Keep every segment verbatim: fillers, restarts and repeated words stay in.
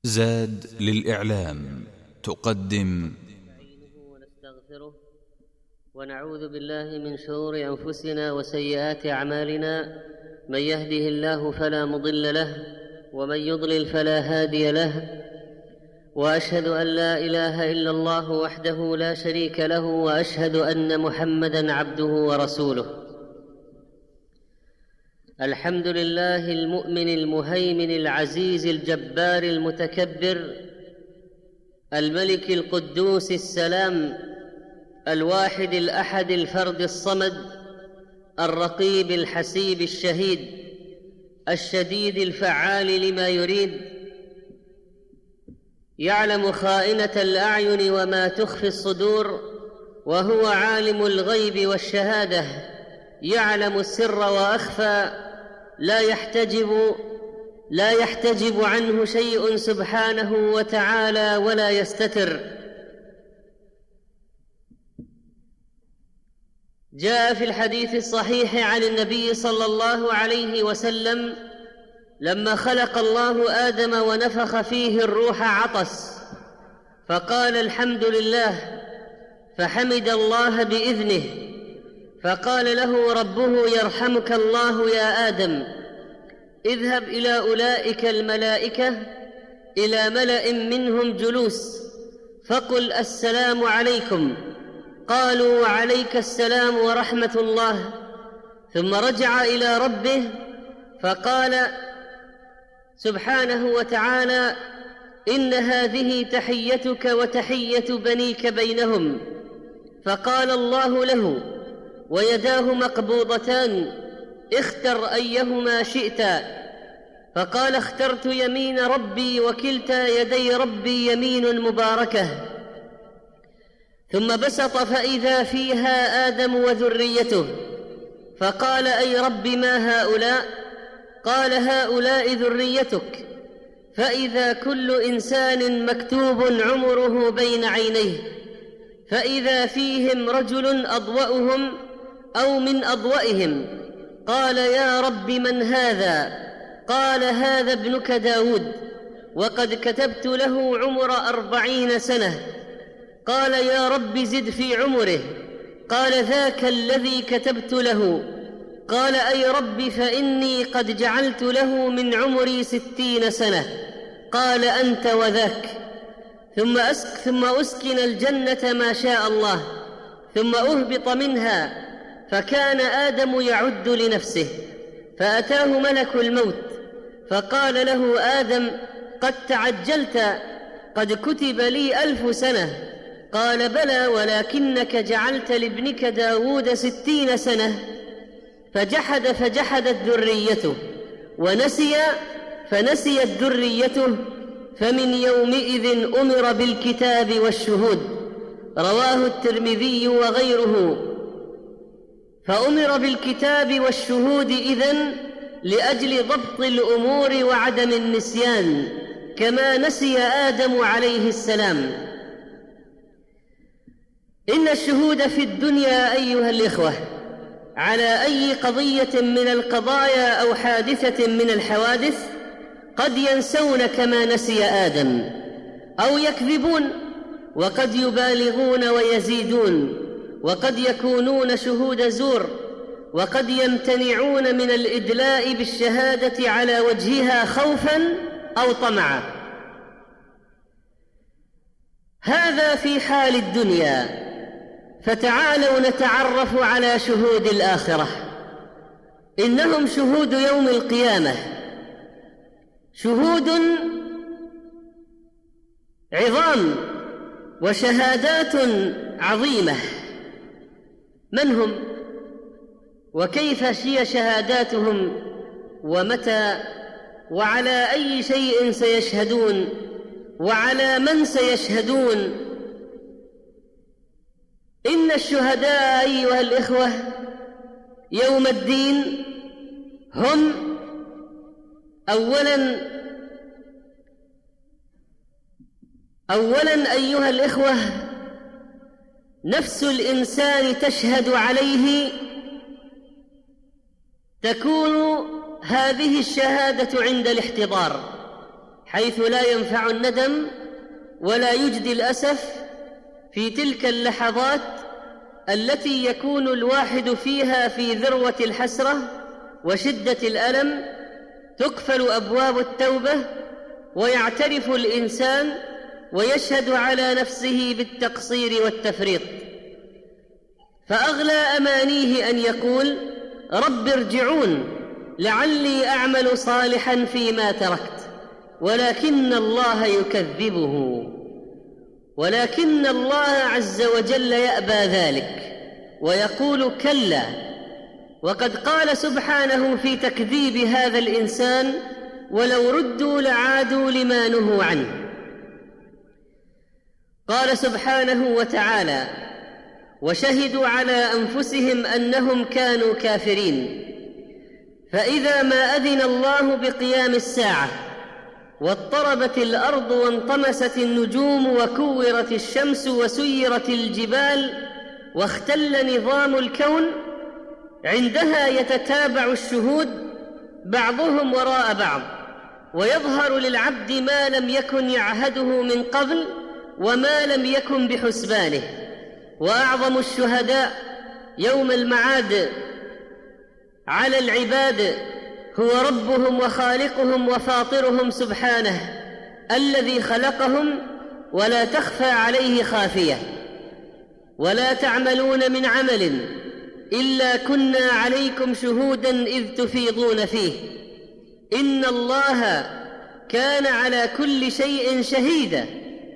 زاد للإعلام تقدم ونستغفره ونعوذ بالله من شرور أنفسنا وسيئات أعمالنا. من يهده الله فلا مضل له ومن يضلل فلا هادي له، وأشهد أن لا إله إلا الله وحده لا شريك له، وأشهد أن محمدًا عبده ورسوله. الحمد لله المؤمن المهيمن العزيز الجبار المتكبر، الملك القدوس السلام، الواحد الأحد الفرد الصمد، الرقيب الحسيب الشهيد، الشديد الفعال لما يريد، يعلم خائنة الأعين وما تخفي الصدور، وهو عالم الغيب والشهادة، يعلم السر وأخفى، لا يحتجب لا يحتجب عنه شيء سبحانه وتعالى ولا يستتر. جاء في الحديث الصحيح عن النبي صلى الله عليه وسلم: لما خلق الله آدم ونفخ فيه الروح عطس، فقال: الحمد لله، فحمد الله بإذنه، فقال له ربه: يرحمك الله يا آدم، اذهب إلى أولئك الملائكة إلى ملأ منهم جلوس، فقل: السلام عليكم. قالوا: وعليك السلام ورحمة الله. ثم رجع إلى ربه فقال سبحانه وتعالى: إن هذه تحيتك وتحية بنيك بينهم. فقال الله له ويداه مقبوضتان: اختر أيهما شئت. فقال: اخترت يمين ربي، وكلتا يدي ربي يمين مباركة. ثم بسط فإذا فيها آدم وذريته، فقال: أي رب ما هؤلاء؟ قال: هؤلاء ذريتك. فإذا كل إنسان مكتوب عمره بين عينيه، فإذا فيهم رجل أضوأهم أو من أضوئهم. قال: يا رب من هذا؟ قال: هذا ابنك داود، وقد كتبت له عمر أربعين سنة. قال: يا رب زد في عمره. قال: ذاك الذي كتبت له. قال: أي رب فإني قد جعلت له من عمري ستين سنة. قال: أنت وذاك. ثم أسك ثم أسكن الجنة ما شاء الله، ثم أهبط منها، فكان آدم يعد لنفسه، فأتاه ملك الموت فقال له: آدم قد تعجلت، قد كتب لي ألف سنة. قال: بلى، ولكنك جعلت لابنك داود ستين سنة. فجحد فجحدت ذريته، ونسي فنسيت ذريته، فمن يومئذ أمر بالكتاب والشهود. رواه الترمذي وغيره. فأمر بالكتاب والشهود إذن لأجل ضبط الأمور وعدم النسيان، كما نسي آدم عليه السلام. إن الشهود في الدنيا أيها الإخوة على أي قضية من القضايا أو حادثة من الحوادث قد ينسون كما نسي آدم، أو يكذبون، وقد يبالغون ويزيدون، وقد يكونون شهود زور، وقد يمتنعون من الإدلاء بالشهادة على وجهها خوفاً أو طمعاً. هذا في حال الدنيا، فتعالوا نتعرف على شهود الآخرة. إنهم شهود يوم القيامة، شهود عظام وشهادات عظيمة. من هم؟ وكيف هي شهاداتهم؟ ومتى؟ وعلى أي شيء سيشهدون؟ وعلى من سيشهدون؟ إن الشهداء أيها الإخوة يوم الدين هم أولاً أولاً أيها الإخوة نفس الإنسان تشهد عليه، تكون هذه الشهادة عند الاحتضار، حيث لا ينفع الندم ولا يجدي الأسف في تلك اللحظات التي يكون الواحد فيها في ذروة الحسرة وشدة الألم. تقفل أبواب التوبة ويعترف الإنسان ويشهد على نفسه بالتقصير والتفريط، فأغلى أمانيه أن يقول: رب ارجعون لعلي أعمل صالحا فيما تركت، ولكن الله يكذبه، ولكن الله عز وجل يأبى ذلك ويقول: كلا. وقد قال سبحانه في تكذيب هذا الإنسان: ولو ردوا لعادوا لما نهوا عنه. قال سبحانه وتعالى: وشهدوا على أنفسهم أنهم كانوا كافرين. فإذا ما أذن الله بقيام الساعة واضطربت الأرض وانطمست النجوم وكورت الشمس وسيرت الجبال واختل نظام الكون، عندها يتتابع الشهود بعضهم وراء بعض، ويظهر للعبد ما لم يكن يعهده من قبل وما لم يكن بحسبانه. وأعظم الشهداء يوم المعاد على العباد هو ربهم وخالقهم وفاطرهم سبحانه، الذي خلقهم ولا تخفى عليه خافية. ولا تعملون من عمل إلا كنا عليكم شهودا إذ تفيضون فيه إن الله كان على كل شيء شهيدا.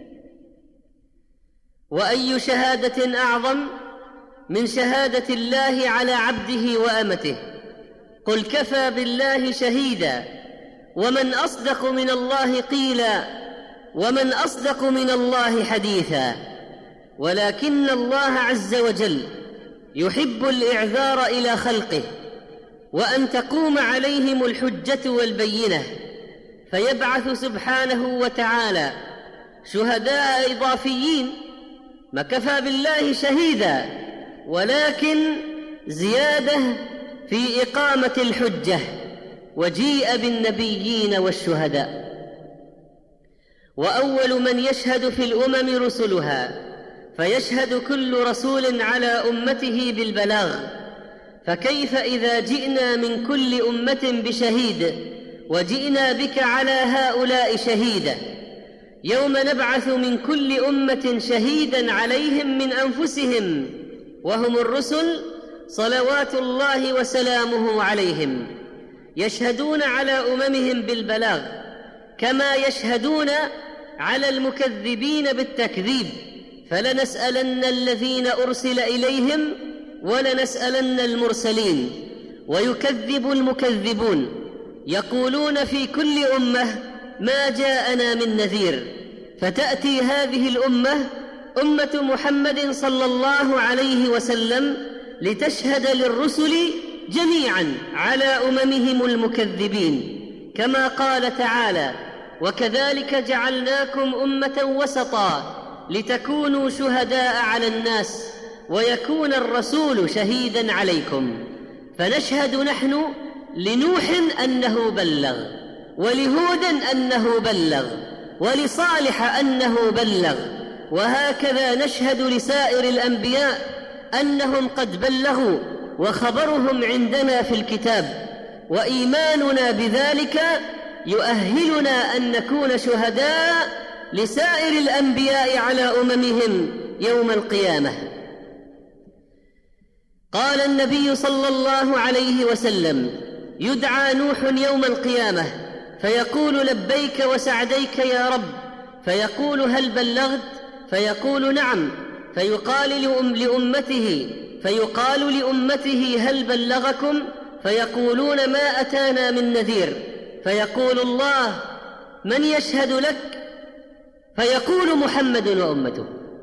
وأي شهادة أعظم من شهادة الله على عبده وأمته؟ قل كفى بالله شهيدا ومن أصدق من الله قيلا ومن أصدق من الله حديثا. ولكن الله عز وجل يحب الإعذار إلى خلقه وأن تقوم عليهم الحجة والبينة، فيبعث سبحانه وتعالى شهداء إضافيين. ما كفى بالله شهيدا، ولكن زيادة في إقامة الحجة، وجيء بالنبيين والشهداء. وأول من يشهد في الأمم رسلها، فيشهد كل رسول على أمته بالبلاغ، فكيف إذا جئنا من كل أمة بشهيد وجئنا بك على هؤلاء شهيدا؟ يوم نبعث من كل أمة شهيدا عليهم من أنفسهم وهم الرسل صلوات الله وسلامه عليهم، يشهدون على أممهم بالبلاغ كما يشهدون على المكذبين بالتكذيب. فلنسألن الذين أرسل إليهم ولنسألن المرسلين. ويكذب المكذبون يقولون في كل أمة ما جاءنا من نذير، فتأتي هذه الأمة أمة محمد صلى الله عليه وسلم لتشهد للرسل جميعا على أممهم المكذبين، كما قال تعالى: وكذلك جعلناكم أمة وسطا لتكونوا شهداء على الناس ويكون الرسول شهيدا عليكم. فنشهد نحن لنوح أنه بلغ، ولهود أنه بلغ، ولصالح أنه بلغ، وهكذا نشهد لسائر الأنبياء أنهم قد بلغوا، وخبرهم عندنا في الكتاب. وإيماننا بذلك يؤهلنا أن نكون شهداء لسائر الأنبياء على أممهم يوم القيامة. قال النبي صلى الله عليه وسلم: يدعى نوح يوم القيامة فيقول: لبيك وسعديك يا رب، فيقول: هل بلغت؟ فيقول: نعم. فيقال لأم لأمته فيقال لأمته: هل بلغكم؟ فيقولون: ما أتانا من نذير. فيقول الله: من يشهد لك؟ فيقول: محمد وأمته.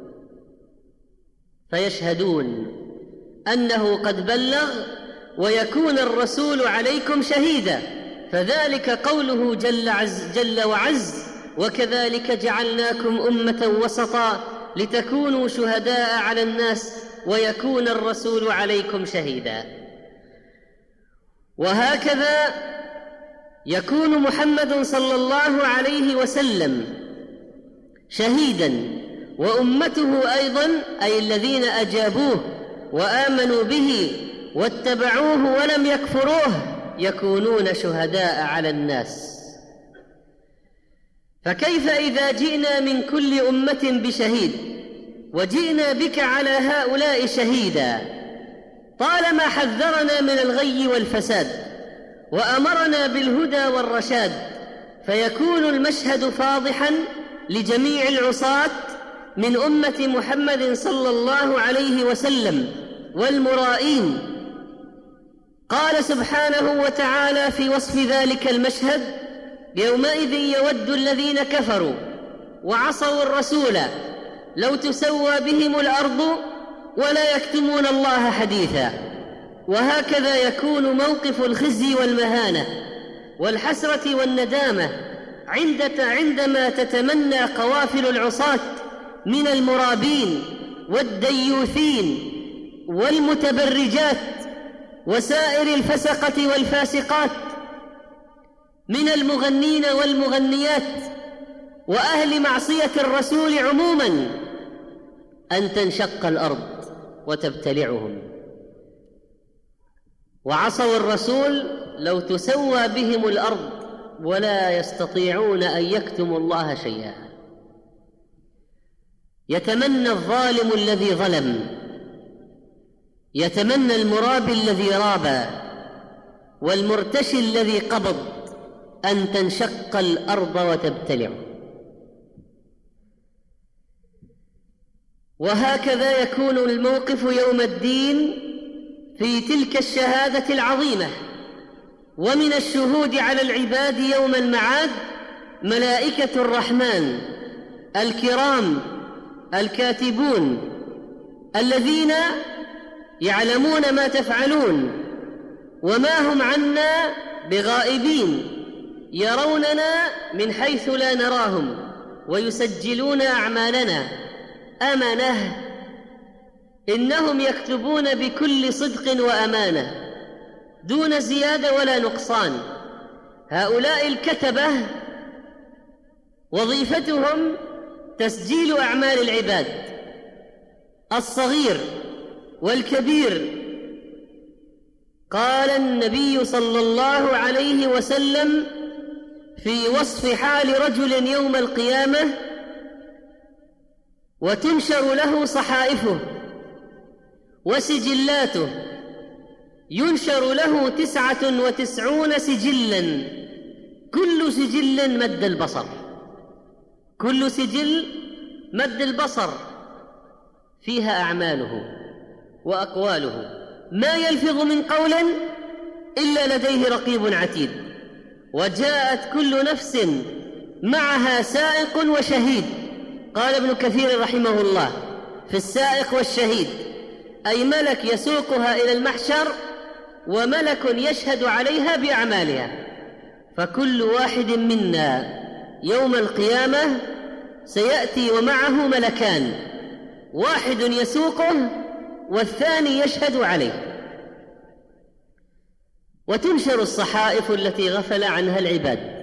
فيشهدون أنه قد بلغ ويكون الرسول عليكم شهيدا. فذلك قوله جل, عز جل وعز: وكذلك جعلناكم أمة وسطا لتكونوا شهداء على الناس ويكون الرسول عليكم شهيدا. وهكذا يكون محمد صلى الله عليه وسلم شهيدا، وأمته أيضا أي الذين أجابوه وآمنوا به واتبعوه ولم يكفروه يكونون شهداء على الناس. فكيف إذا جئنا من كل أمة بشهيد وجئنا بك على هؤلاء شهيدا؟ طالما حذرنا من الغي والفساد وأمرنا بالهدى والرشاد، فيكون المشهد فاضحا لجميع العصاة من أمة محمد صلى الله عليه وسلم والمرائين. قال سبحانه وتعالى في وصف ذلك المشهد: يومئذ يود الذين كفروا وعصوا الرسول لو تسوى بهم الأرض ولا يكتمون الله حديثا. وهكذا يكون موقف الخزي والمهانة والحسرة والندامة عندما تتمنى قوافل العصاة من المرابين والديوثين والمتبرجات وسائر الفسقة والفاسقات من المغنين والمغنيات وأهل معصية الرسول عموما أن تنشق الأرض وتبتلعهم. وعصوا الرسول لو تسوى بهم الأرض ولا يستطيعون أن يكتموا الله شيئا. يتمنى الظالم الذي ظلم، يتمنى المرابي الذي رابى والمرتشي الذي قبض أن تنشق الأرض وتبتلع. وهكذا يكون الموقف يوم الدين في تلك الشهادة العظيمة. ومن الشهود على العباد يوم المعاد ملائكة الرحمن الكرام الكاتبون الذين يعلمون ما تفعلون وما هم عنا بغائبين، يروننا من حيث لا نراهم ويسجلون أعمالنا. أمانة، إنهم يكتبون بكل صدق وأمانة دون زيادة ولا نقصان. هؤلاء الكتبة وظيفتهم تسجيل أعمال العباد الصغير والكبير. قال النبي صلى الله عليه وسلم في وصف حال رجل يوم القيامة: وتنشر له صحائفه وسجلاته، ينشر له تسعة وتسعون سجلا، كل سجل مد البصر، كل سجل مد البصر فيها أعماله وأقواله، ما يلفظ من قول إلا لديه رقيب عتيد. وجاءت كل نفس معها سائق وشهيد. قال ابن كثير رحمه الله في السائق والشهيد أي ملك يسوقها إلى المحشر وملك يشهد عليها بأعمالها. فكل واحد منا يوم القيامة سيأتي ومعه ملكان، واحد يسوقه والثاني يشهد عليه. وتنشر الصحائف التي غفل عنها العباد،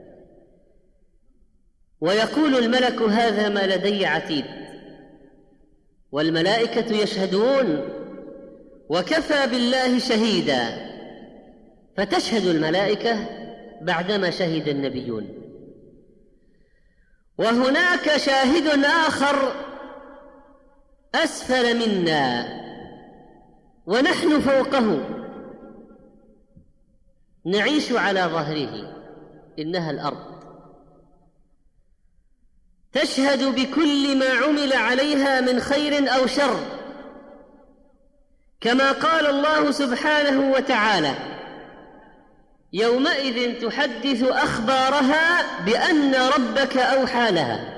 ويقول الملك: هذا ما لدي عتيد. والملائكة يشهدون وكفى بالله شهيدا، فتشهد الملائكة بعدما شهد النبيون. وهناك شاهد آخر أسفل منا ونحن فوقه، نعيش على ظهره، إنها الأرض، تشهد بكل ما عمل عليها من خير أو شر، كما قال الله سبحانه وتعالى: يومئذ تحدث أخبارها بأن ربك أوحى لها.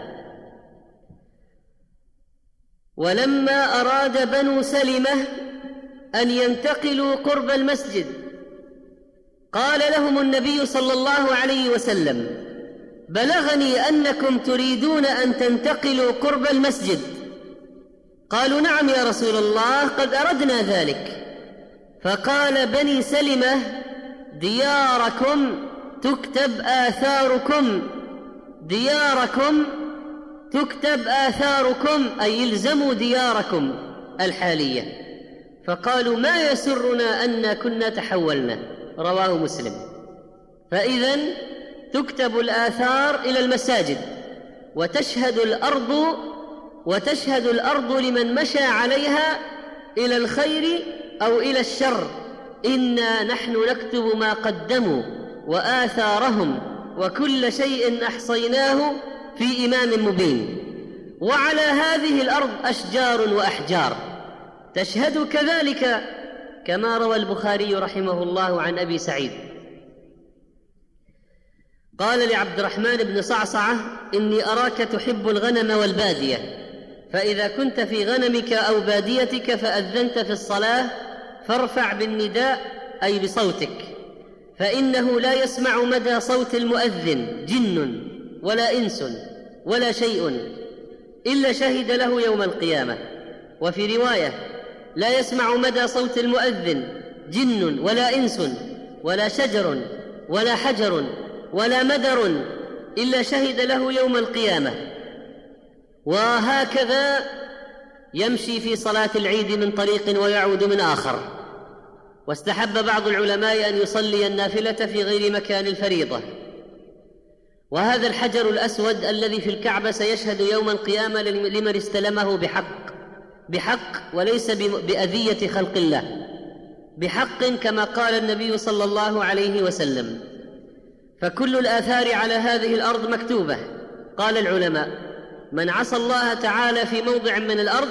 ولما أراد بنو سلمة أن ينتقلوا قرب المسجد قال لهم النبي صلى الله عليه وسلم: بلغني أنكم تريدون أن تنتقلوا قرب المسجد. قالوا: نعم يا رسول الله، قد أردنا ذلك. فقال: بني سلمة دياركم تكتب آثاركم دياركم تكتب آثاركم أي يلزموا دياركم الحالية. فقالوا ما يسرنا أن كنا تحولنا، رواه مسلم. فإذن تكتب الآثار إلى المساجد، وتشهد الأرض وتشهد الأرض لمن مشى عليها إلى الخير أو إلى الشر، إنا نحن نكتب ما قدموا وآثارهم وكل شيء أحصيناه في إمام مبين. وعلى هذه الأرض أشجار وأحجار تشهد كذلك، كما روى البخاري رحمه الله عن أبي سعيد قال لعبد الرحمن بن صعصعة: إني أراك تحب الغنم والبادية، فإذا كنت في غنمك أو باديتك فأذنت في الصلاة فارفع بالنداء أي بصوتك، فإنه لا يسمع مدى صوت المؤذن جن ولا إنس ولا شيء إلا شهد له يوم القيامة. وفي رواية: لا يسمع مدى صوت المؤذن جن ولا إنس ولا شجر ولا حجر ولا مدر إلا شهد له يوم القيامة. وهكذا يمشي في صلاة العيد من طريق ويعود من آخر. واستحب بعض العلماء أن يصلي النافلة في غير مكان الفريضة. وهذا الحجر الأسود الذي في الكعبة سيشهد يوم القيامة لمن استلمه بحق بحق وليس بأذية خلق الله، بحق كما قال النبي صلى الله عليه وسلم. فكل الآثار على هذه الأرض مكتوبة. قال العلماء: من عصى الله تعالى في موضع من الأرض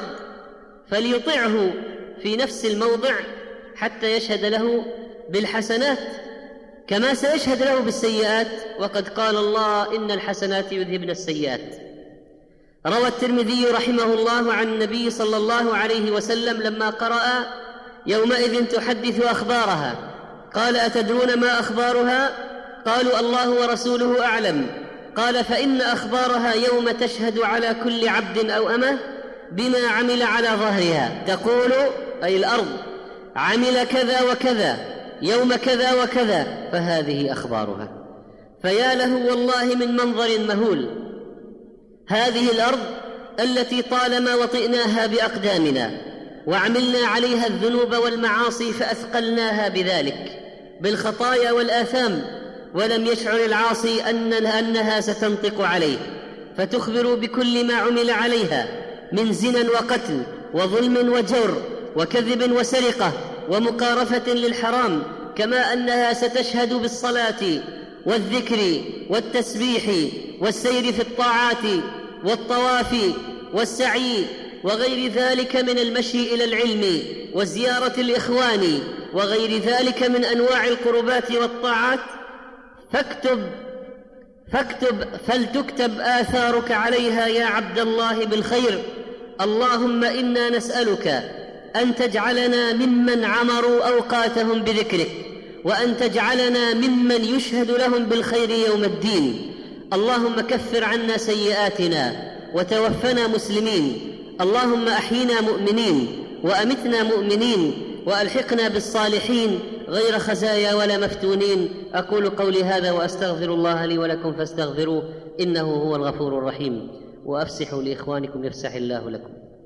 فليطعه في نفس الموضع حتى يشهد له بالحسنات كما سيشهد له بالسيئات، وقد قال الله: إن الحسنات يذهبن السيئات. روى الترمذي رحمه الله عن النبي صلى الله عليه وسلم لما قرأ: يومئذ تحدث أخبارها، قال: أتدرون ما أخبارها؟ قالوا: الله ورسوله أعلم. قال: فإن أخبارها يوم تشهد على كل عبد أو أمة بما عمل على ظهرها، تقول أي الأرض: عمل كذا وكذا يوم كذا وكذا، فهذه أخبارها. فيا له والله من منظر مهول هذه الأرض التي طالما وطئناها بأقدامنا وعملنا عليها الذنوب والمعاصي فأثقلناها بذلك بالخطايا والآثام، ولم يشعر العاصي أنها ستنطق عليه فتخبر بكل ما عمل عليها من زنا وقتل وظلم وجور وكذب وسرقة ومقارفة للحرام، كما أنها ستشهد بالصلاة والذكر والتسبيح والسير في الطاعات والطواف والسعي وغير ذلك من المشي إلى العلم وزيارة الإخوان وغير ذلك من أنواع القربات والطاعات. فاكتب فاكتب فلتكتب آثارك عليها يا عبد الله بالخير. اللهم إنا نسألك أن تجعلنا ممن عمروا أوقاتهم بذكرك، وأن تجعلنا ممن يشهد لهم بالخير يوم الدين. اللهم كفر عنا سيئاتنا وتوفنا مسلمين. اللهم أحينا مؤمنين وأمتنا مؤمنين وألحقنا بالصالحين غير خزايا ولا مفتونين. أقول قولي هذا وأستغفر الله لي ولكم فاستغفروه إنه هو الغفور الرحيم. وأفسحوا لإخوانكم يفسح الله لكم.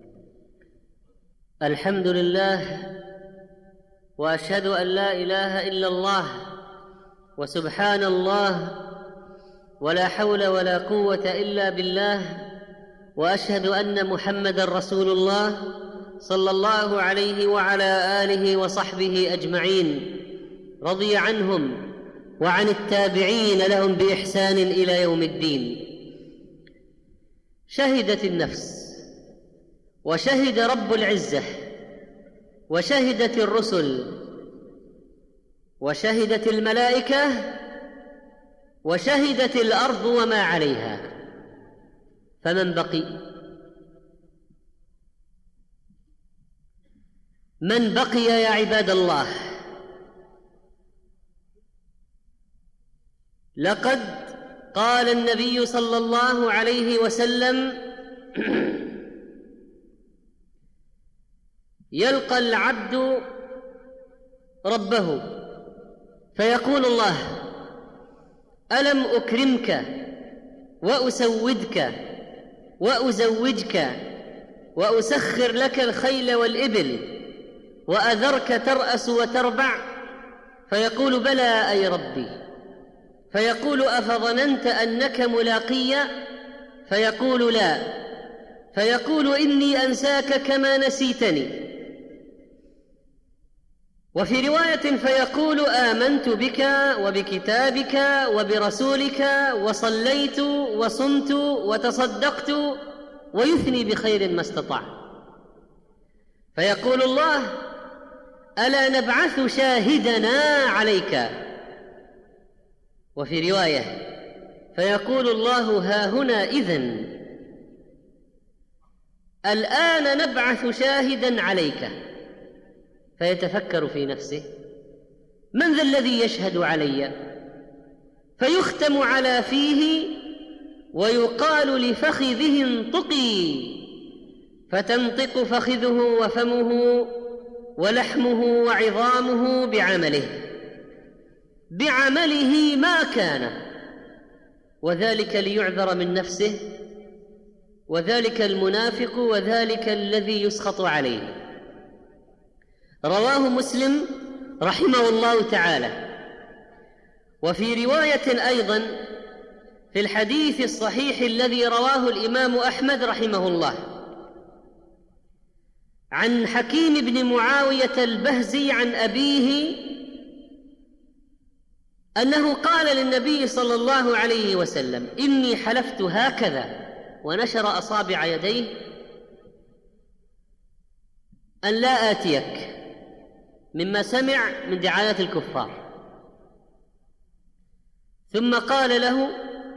الحمد لله، وأشهد أن لا إله إلا الله، وسبحان الله، ولا حول ولا قوة إلا بالله، وأشهد أن محمدًا رسول الله صلى الله عليه وعلى آله وصحبه أجمعين، رضي عنهم وعن التابعين لهم بإحسان إلى يوم الدين. شهدت النفس، وشهد رب العزة، وشهدت الرسل، وشهدت الملائكة، وشهدت الأرض وما عليها، فمن بقي؟ من بقي يا عباد الله؟ لقد قال النبي صلى الله عليه وسلم: يلقى العبد ربه فيقول الله: ألم أكرمك وأسودك وأزوجك وأسخر لك الخيل والإبل وأذرك ترأس وتربع؟ فيقول بلى أي ربي. فيقول أفظننت أنك ملاقي؟ فيقول لا. فيقول إني أنساك كما نسيتني. وفي رواية فيقول آمنت بك وبكتابك وبرسولك وصليت وصمت وتصدقت، ويثني بخير ما استطاع. فيقول الله ألا نبعث شاهدنا عليك؟ وفي رواية فيقول الله ها هنا إذن الآن نبعث شاهدا عليك. فيتفكر في نفسه من ذا الذي يشهد علي؟ فيختم على فيه ويقال لفخذه انطقي، فتنطق فخذه وفمه ولحمه وعظامه بعمله بعمله ما كان، وذلك ليعذر من نفسه، وذلك المنافق، وذلك الذي يسخط عليه. رواه مسلم رحمه الله تعالى. وفي رواية أيضا في الحديث الصحيح الذي رواه الإمام أحمد رحمه الله عن حكيم بن معاوية البهزي عن أبيه أنه قال للنبي صلى الله عليه وسلم إني حلفت هكذا، ونشر أصابع يديه، أن لا آتيك، مما سمع من دعاية الكفار. ثم قال له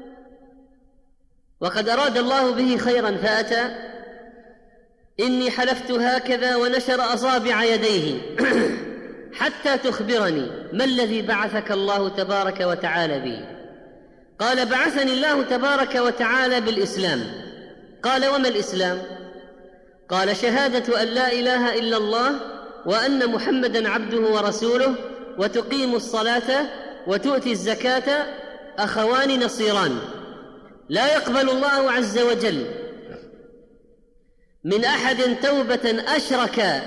وقد أراد الله به خيرا فأتى إني حلفت هكذا، ونشر أصابع يديه حتى تخبرني ما الذي بعثك الله تبارك وتعالى به؟ قال بعثني الله تبارك وتعالى بالإسلام. قال وما الإسلام؟ قال شهادة أن لا إله إلا الله وأن محمدا عبده ورسوله، وتقيم الصلاة وتؤتي الزكاة، أخوان نصيران، لا يقبل الله عز وجل من أحد توبة أشرك.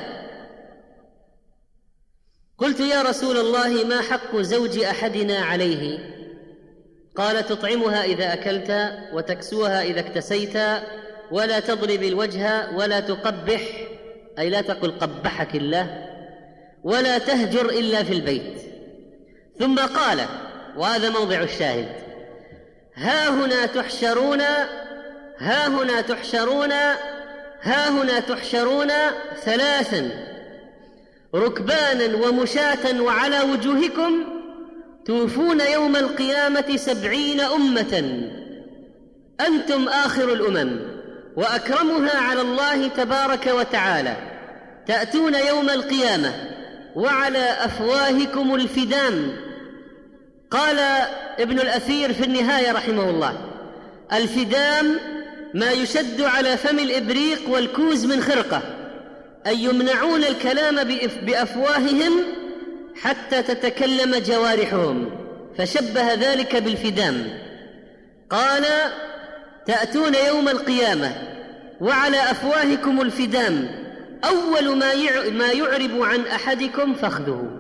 قلت يا رسول الله ما حق زوج أحدنا عليه؟ قال تطعمها إذا أكلت، وتكسوها إذا اكتسيت، ولا تضرب الوجه، ولا تقبح أي لا تقل قبحك الله، ولا تهجر إلا في البيت. ثم قال وهذا موضع الشاهد ها هنا تحشرون ها هنا تحشرون ها هنا تحشرون ثلاثا ركبانا ومشاة، وعلى وجوهكم توفون يوم القيامة سبعين أمة، أنتم آخر الأمم وأكرمها على الله تبارك وتعالى. تأتون يوم القيامة وعلى أفواهكم الفدام. قال ابن الأثير في النهاية رحمه الله الفدام ما يشد على فم الإبريق والكوز من خرقة، أي يمنعون الكلام بأفواههم حتى تتكلم جوارحهم، فشبه ذلك بالفدام. قال تأتون يوم القيامة وعلى أفواهكم الفدام، أول ما يعرب عن أحدكم فخذه،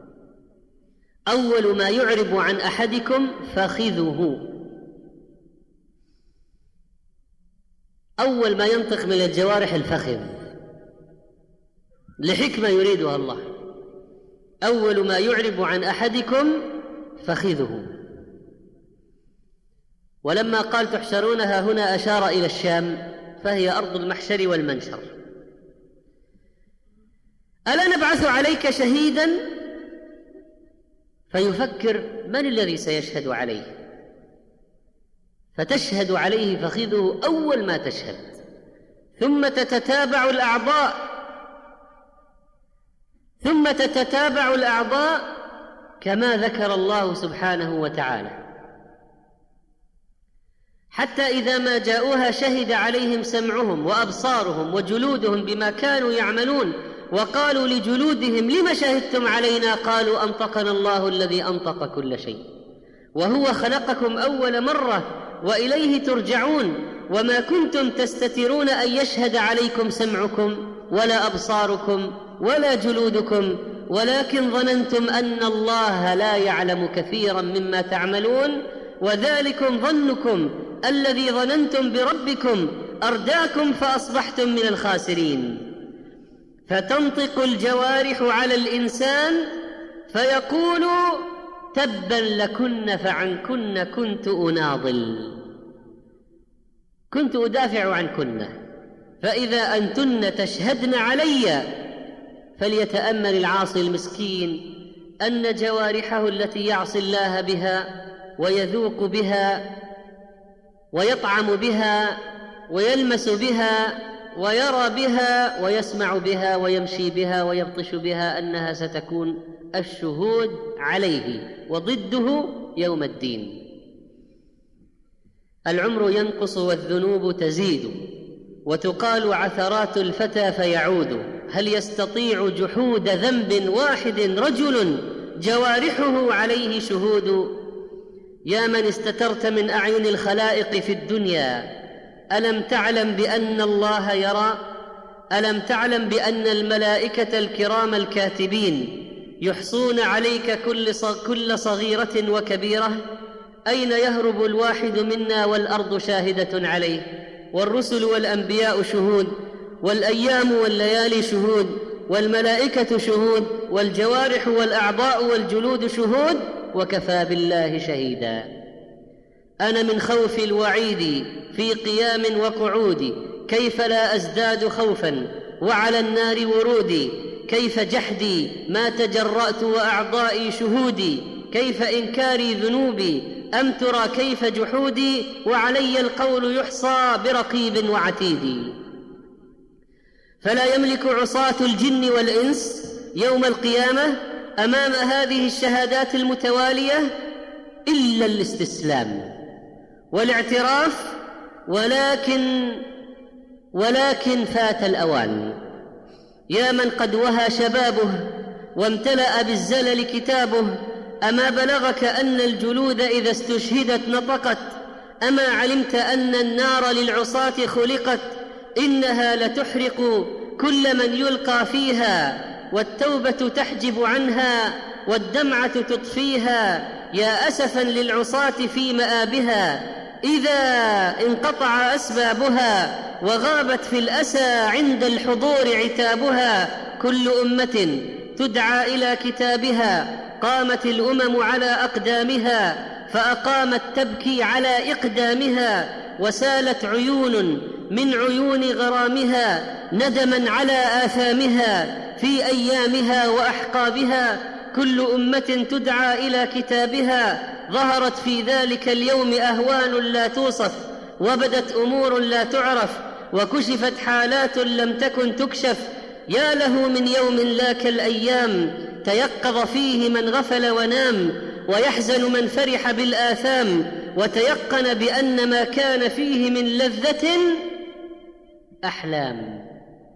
أول ما يعرب عن أحدكم فخذه، أول ما ينطق من الجوارح الفخذ، لحكمة يريدها الله. أول ما يعرب عن أحدكم فخذه. ولما قال تحشرونها هنا أشار إلى الشام، فهي أرض المحشر والمنشر. ألا نبعث عليك شهيدا؟ فيفكر من الذي سيشهد عليه؟ فتشهد عليه فخذه أول ما تشهد، ثم تتتابع الأعضاء ثم تتتابع الأعضاء كما ذكر الله سبحانه وتعالى، حتى إذا ما جاءوها شهد عليهم سمعهم وأبصارهم وجلودهم بما كانوا يعملون، وقالوا لجلودهم لم شهدتم علينا؟ قالوا أنطقنا الله الذي أنطق كل شيء، وهو خلقكم أول مرة وإليه ترجعون، وما كنتم تستترون أن يشهد عليكم سمعكم ولا أبصاركم ولا جلودكم، ولكن ظننتم أن الله لا يعلم كثيرا مما تعملون، وذلكم ظنكم الذي ظننتم بربكم أرداكم فأصبحتم من الخاسرين. فتنطق الجوارح على الإنسان فيقول تبا لكن فعنكن كنت أناضل، كنت أدافع عنكن، فإذا أنتن تشهدن علي. فليتأمل العاصي المسكين أن جوارحه التي يعصي الله بها ويذوق بها ويطعم بها ويلمس بها ويرى بها ويسمع بها ويمشي بها ويبطش بها أنها ستكون الشهود عليه وضده يوم الدين. العمر ينقص والذنوب تزيد، وتقال عثرات الفتى فيعود. هل يستطيع جحود ذنب واحد رجل جوارحه عليه شهود؟ يا من استترت من أعين الخلائق في الدنيا، ألم تعلم بأن الله يرى؟ ألم تعلم بأن الملائكة الكرام الكاتبين يحصون عليك كل صغيرة وكبيرة؟ أين يهرب الواحد منا والأرض شاهدة عليه، والرسل والأنبياء شهود، والأيام والليالي شهود، والملائكة شهود، والجوارح والأعضاء والجلود شهود، وكفى بالله شهيدا. أنا من خوف الوعيد في قيام وقعود، كيف لا أزداد خوفا وعلى النار ورودي، كيف جحدي ما تجرأت وأعضائي شهودي، كيف إنكاري ذنوبي أم ترى كيف جحودي، وعلي القول يحصى برقيب وعتيد. فلا يملك عصاة الجن والإنس يوم القيامة أمام هذه الشهادات المتوالية إلا الاستسلام والاعتراف، ولكن ولكن فات الأوان. يا من قد وهى شبابه وامتلأ بالزلل كتابه، أما بلغك أن الجلود إذا استشهدت نطقت؟ أما علمت أن النار للعصاة خلقت؟ إنها لتحرق كل من يلقى فيها، والتوبة تحجب عنها، والدمعة تطفيها. يا أسفا للعصاة في مآبها إذا انقطع أسبابها، وغابت في الأسى عند الحضور عتابها. كل أمة تدعى إلى كتابها، قامت الأمم على أقدامها، فأقامت تبكي على إقدامها، وسالت عيون من عيون غرامها ندما على آثامها في أيامها وأحقابها. كل أمة تدعى إلى كتابها، ظهرت في ذلك اليوم أهوال لا توصف، وبدت أمور لا تعرف، وكشفت حالات لم تكن تكشف. يا له من يوم لا كالأيام، تيقظ فيه من غفل ونام، ويحزن من فرح بالآثام، وتيقن بأن ما كان فيه من لذة أحلام.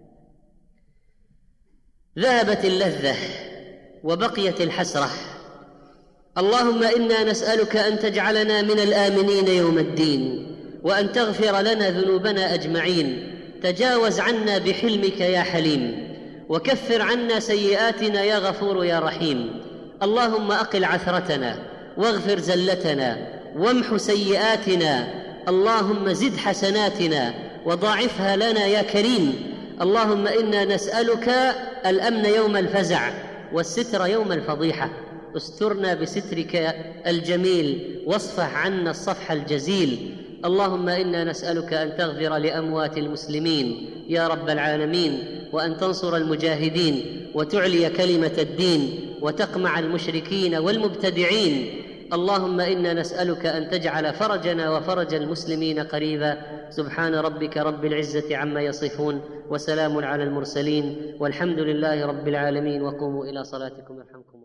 ذهبت اللذة وبقيت الحسرة. اللهم إنا نسألك أن تجعلنا من الآمنين يوم الدين، وأن تغفر لنا ذنوبنا أجمعين. تجاوز عنا بحلمك يا حليم، وكفر عنا سيئاتنا يا غفور يا رحيم. اللهم أقل عثرتنا، واغفر زلتنا، وامح سيئاتنا. اللهم زد حسناتنا وضاعفها لنا يا كريم. اللهم إنا نسألك الأمن يوم الفزع، والستر يوم الفضيحة. استرنا بسترك الجميل، واصفح عنا الصفح الجزيل. اللهم إنا نسألك أن تغفر لأموات المسلمين يا رب العالمين، وأن تنصر المجاهدين، وتعلي كلمة الدين، وتقمع المشركين والمبتدعين. اللهم إنا نسألك أن تجعل فرجنا وفرج المسلمين قريبا. سبحان ربك رب العزة عما يصفون، وسلام على المرسلين، والحمد لله رب العالمين. وقوموا إلى صلاتكم يرحمكم.